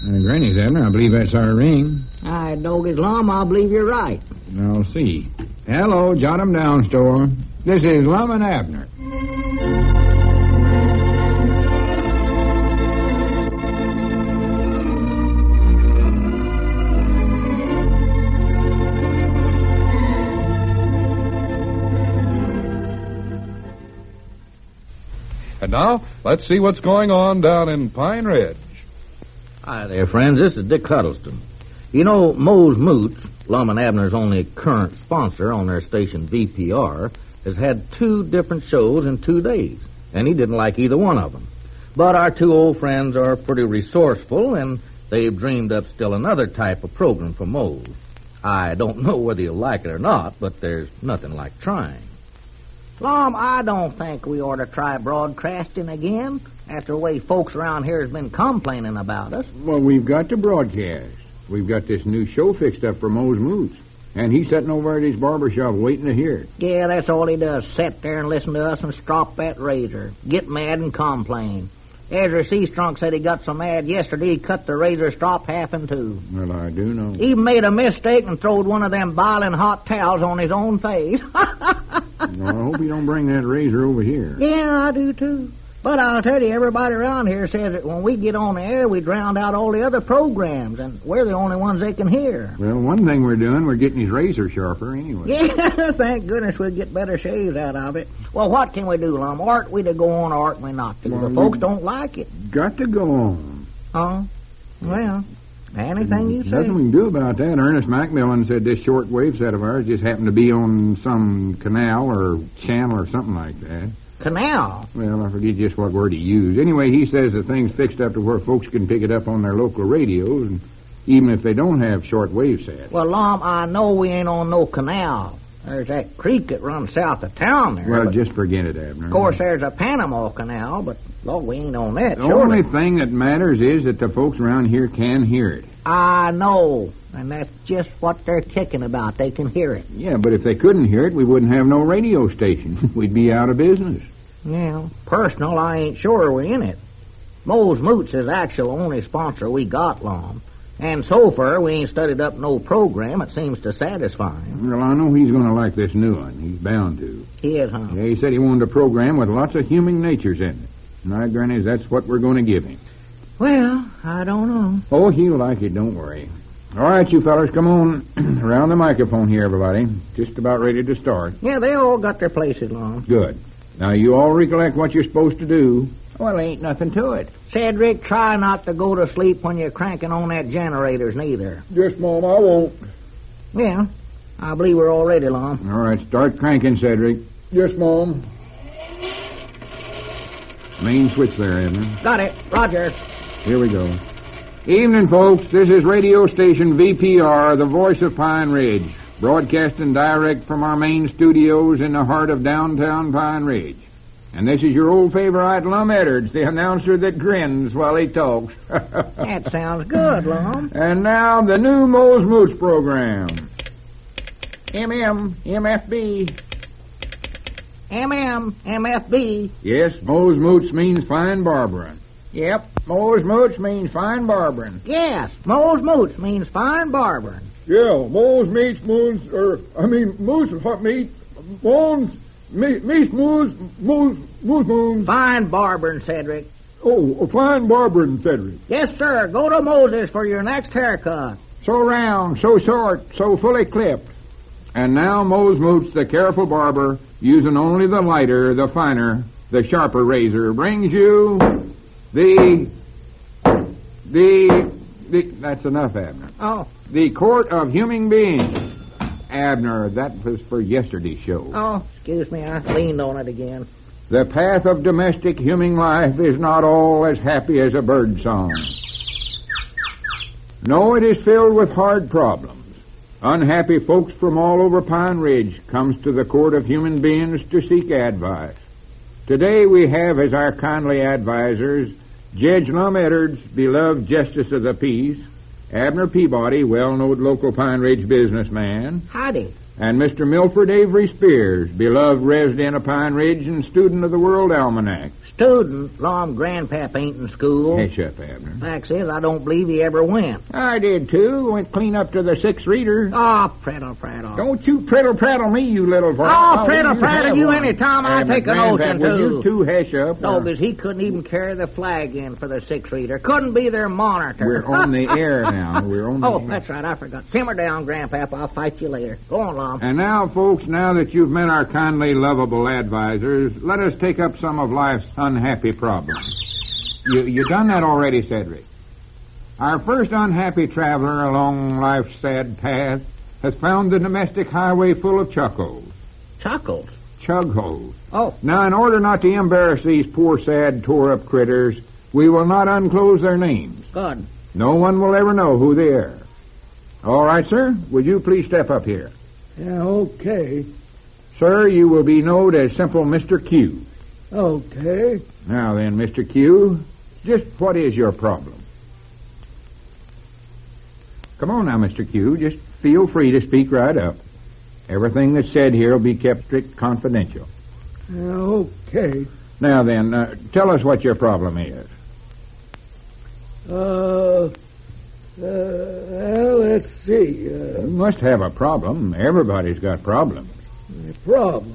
Granny's, Abner. I believe that's our ring. I dog his Lum, I believe you're right. I'll see. Hello, jot 'em down, store. This is Lum and Abner. And now, let's see what's going on down in Pine Ridge. Hi there, friends. This is Dick Huddleston. You know, Moe's Moots, Lum and Abner's only current sponsor on their station VPR, has had 2 different shows in 2 days, and he didn't like either one of them. But our 2 old friends are pretty resourceful, and they've dreamed up still another type of program for Moe's. I don't know whether you'll like it or not, but there's nothing like trying. Lum, I don't think we ought to try broadcasting again after the way folks around here has been complaining about us. Well, we've got to broadcast. We've got this new show fixed up for Moe's Moots. And he's sitting over at his barber shop waiting to hear it. Yeah, that's all he does, sit there and listen to us and strop that razor, get mad and complain. Ezra Seastrunk said he got so mad yesterday he cut the razor strop half in 2. Well, I do know. He made a mistake and throwed one of them boiling hot towels on his own face. Well, I hope you don't bring that razor over here. Yeah, I do too. But I'll tell you, everybody around here says that when we get on the air, we drown out all the other programs, and we're the only ones they can hear. Well, one thing we're doing, we're getting his razor sharper anyway. Yeah, thank goodness we'll get better shaves out of it. Well, what can we do, Lum? Art we to go on or art we not to? Well, the folks don't like it. Got to go on. Oh, well, anything you say. Nothing we can do about that. Ernest Macmillan said this shortwave set of ours just happened to be on some canal or channel or something like that. Canal? Well, I forget just what word he used. Anyway, he says the thing's fixed up to where folks can pick it up on their local radios, and even if they don't have shortwave sets. Well, Lum, I know we ain't on no canal. There's that creek that runs south of town there. Well, just forget it, Abner. Of course, there's a Panama Canal, but, Lord, we ain't on that. The only thing that matters is that the folks around here can hear it. I know, and that's just what they're kicking about. They can hear it. Yeah, but if they couldn't hear it, we wouldn't have no radio station. We'd be out of business. Yeah, personal, I ain't sure we're in it. Moe's Moots is the actual only sponsor we got, Lum. And so far, we ain't studied up no program that seems to satisfy him. Well, I know he's going to like this new one. He's bound to. He is, huh? Yeah, he said he wanted a program with lots of human natures in it. My granny, that's what we're going to give him. Well, I don't know. Oh, he'll like it, don't worry. All right, you fellas, come on around the microphone here, everybody. Just about ready to start. Yeah, they all got their places, Lum. Good. Now, you all recollect what you're supposed to do. Well, ain't nothing to it. Cedric, try not to go to sleep when you're cranking on that generators, neither. Yes, Mom, I won't. Yeah, I believe we're all ready, Lum. All right, start cranking, Cedric. Yes, Mom. Main switch there, Abner. Got it. Roger. Here we go. Evening, folks. This is radio station VPR, the voice of Pine Ridge, broadcasting direct from our main studios in the heart of downtown Pine Ridge. And this is your old favorite, Lum Edwards, the announcer that grins while he talks. That sounds good, Lum. And now, the new Moe's Moots program. MFB. MFB. Yes, Moe's Moots means fine barbering. Yep, Moe's Moots means fine barbering. Yes, Moe's Moots means fine barbering. Yeah, Moe's meats, moons, moose hot meat, bones, meat, moose. Fine barbering, Cedric. Oh, fine barbering, Cedric. Yes, sir. Go to Moses for your next haircut. So round, so short, so fully clipped. And now Moe's Moots, the careful barber, using only the lighter, the finer, the sharper razor, brings you that's enough, Abner. Oh. The Court of Human Beings. Abner, that was for yesterday's show. Oh, excuse me, I leaned on it again. The path of domestic human life is not all as happy as a bird song. No, it is filled with hard problems. Unhappy folks from all over Pine Ridge comes to the Court of Human Beings to seek advice. Today we have as our kindly advisors Judge Lum Edwards, beloved Justice of the Peace, Abner Peabody, well-known local Pine Ridge businessman, Howdy. And Mr. Milford Avery Spears, beloved resident of Pine Ridge and student of the World Almanac. Student? Lom, Grandpap ain't in school. Hush up, Abner. Fact is, I don't believe he ever went. I did, too. Went clean up to the sixth reader. Oh, prattle. Don't you prattle me, you little boy. Oh, prattle you any time I take an ocean, Will too. you two hush up? No, because he couldn't even carry the flag in for the sixth reader. Couldn't be their monitor. We're on the air now. We're on the Oh, air. that's right. I forgot. Simmer down, Grandpap. I'll fight you later. Go on, Lom. And now, folks, now that you've met our kindly, lovable advisors, let us take up some of life's unhappy problems. You done that already, Cedric. Our first unhappy traveler along life's sad path has found the domestic highway full of chuckles. Chuckles? Chug-holes. Oh. Now, in order not to embarrass these poor, sad, tore-up critters, we will not unclose their names. Good. No one will ever know who they are. All right, sir. Would you please step up here? Yeah, okay. Sir, you will be known as simple Mr. Q. Okay. Now then, Mr. Q, just what is your problem? Come on now, Mr. Q. Just feel free to speak right up. Everything that's said here will be kept strict confidential. Yeah, okay. Now then, tell us what your problem is. Let's see. You must have a problem. Everybody's got problems. Problem.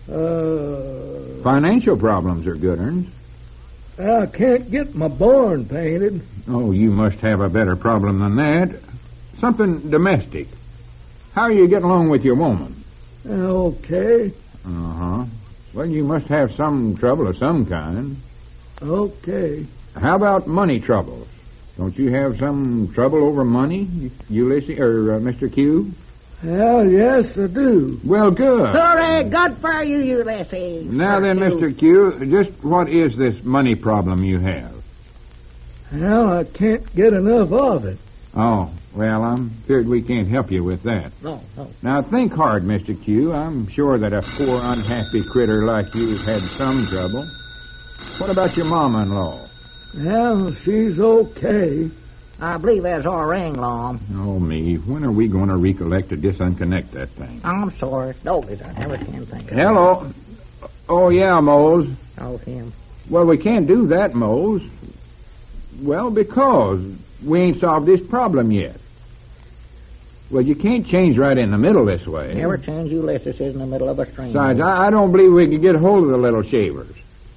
Financial problems are good uns. I can't get my barn painted. Oh, you must have a better problem than that. Something domestic. How are you getting along with your woman? Okay. Uh-huh. Well, you must have some trouble of some kind. Okay. How about money troubles? Don't you have some trouble over money, Ulysses, or Mr. Q? Well, yes, I do. Well, good. Hooray, good for you, Ulysses. Now then, Mr. Q, just what is this money problem you have? Well, I can't get enough of it. Oh, well, I'm feared we can't help you with that. No. Now, think hard, Mr. Q. I'm sure that a poor, unhappy critter like you's had some trouble. What about your mama-in-law? Well, she's okay. I believe that's our ring, Lom. Oh, me. When are we going to recollect to disconnect that thing? I'm sorry. No, I never can think of it. Hello. Oh, yeah, Mose. Oh, him. Well, we can't do that, Mose. Well, because we ain't solved this problem yet. Well, you can't change right in the middle this way. Never change Ulysses is in the middle of a stream. Besides, I don't believe we can get hold of the little shavers.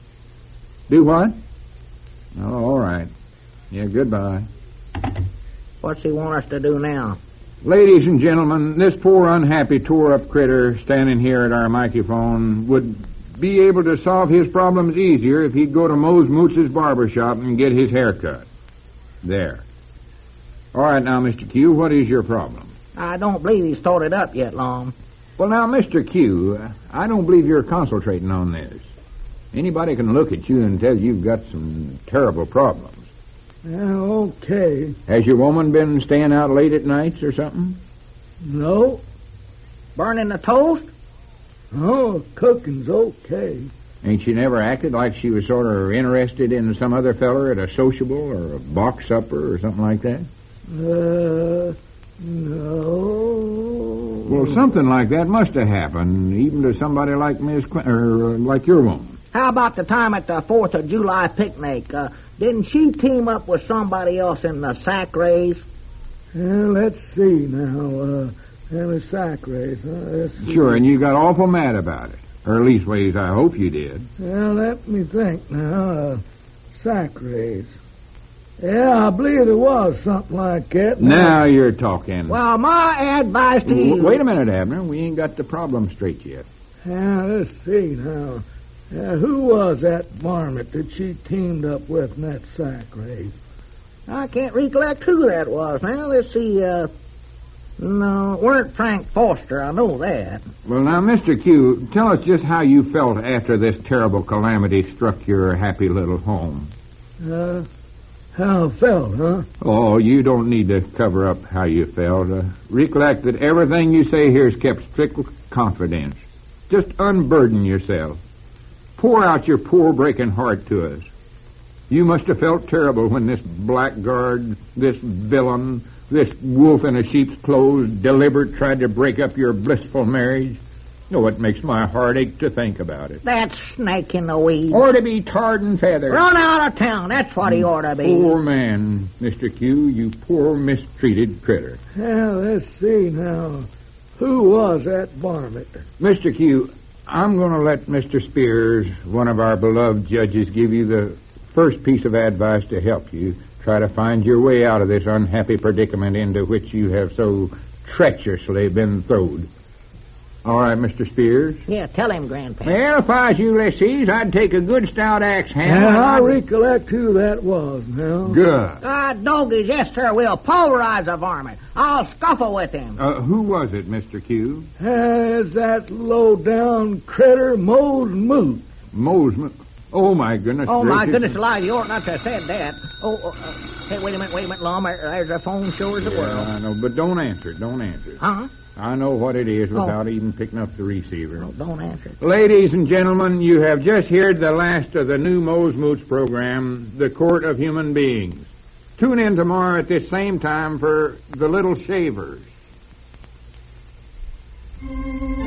Do what? Oh, all right. Yeah, goodbye. What's he want us to do now? Ladies and gentlemen, this poor, unhappy, tore-up critter standing here at our microphone would be able to solve his problems easier if he'd go to Mose Moots's barber shop and get his hair cut. There. All right, now, Mr. Q, what is your problem? I don't believe he's thought it up yet, Lom. Well, now, Mr. Q, I don't believe you're concentrating on this. Anybody can look at you and tell you've got some terrible problems. Well, okay. Has your woman been staying out late at nights or something? No. Burning the toast? Oh, cooking's okay. Ain't she never acted like she was sort of interested in some other feller at a sociable or a box supper or something like that? No. Well, something like that must have happened, even to somebody like Miss like your woman. How about the time at the 4th of July picnic? Didn't she team up with somebody else in the sack race? Well, let's see now. The sack race. Let's see. Sure, and you got awful mad about it. Or at least ways I hope you did. Well, let me think now. Sack race. Yeah, I believe there was something like that. Now you're talking. Well, my advice to you... Wait a minute, Abner. We ain't got the problem straight yet. Yeah, let's see now. Who was that varmint that she teamed up with in that sack race? I can't recollect who that was. Now, let's see. No, it weren't Frank Foster. I know that. Well, now, Mr. Q, tell us just how you felt after this terrible calamity struck your happy little home. How I felt, huh? Oh, you don't need to cover up how you felt. Recollect that everything you say here is kept strict confidence. Just unburden yourself. Pour out your poor breaking heart to us. You must have felt terrible when this blackguard, this villain, this wolf in a sheep's clothes, deliberate tried to break up your blissful marriage. Oh, it makes my heart ache to think about it. That snake in the weeds. Ought to be tarred and feathered. Run out of town. That's what he ought to be. Poor man, Mr. Q, you poor mistreated critter. Well, let's see now. Who was that varmint? Mr. Q, I'm going to let Mr. Spears, one of our beloved judges, give you the first piece of advice to help you try to find your way out of this unhappy predicament into which you have so treacherously been thrown. All right, Mr. Spears. Yeah, tell him, Grandpa. Well, if I was Ulysses, I'd take a good stout axe handle. Yeah, I recollect who that was now. Good. Doggies, yes, sir, we'll pulverize the varmint. I'll scuffle with him. Who was it, Mr. Q? It's that low-down critter, Mose Moot. Mosman. Oh, my goodness. Oh, my gracious. goodness alive, you ought not to have said that. Hey, wait a minute, Lum. There's a phone, sure as the world. I know, but don't answer it. Huh? I know what it is without even picking up the receiver. Oh, don't answer it. Ladies and gentlemen, you have just heard the last of the new Mose Moots program, The Court of Human Beings. Tune in tomorrow at this same time for The Little Shavers.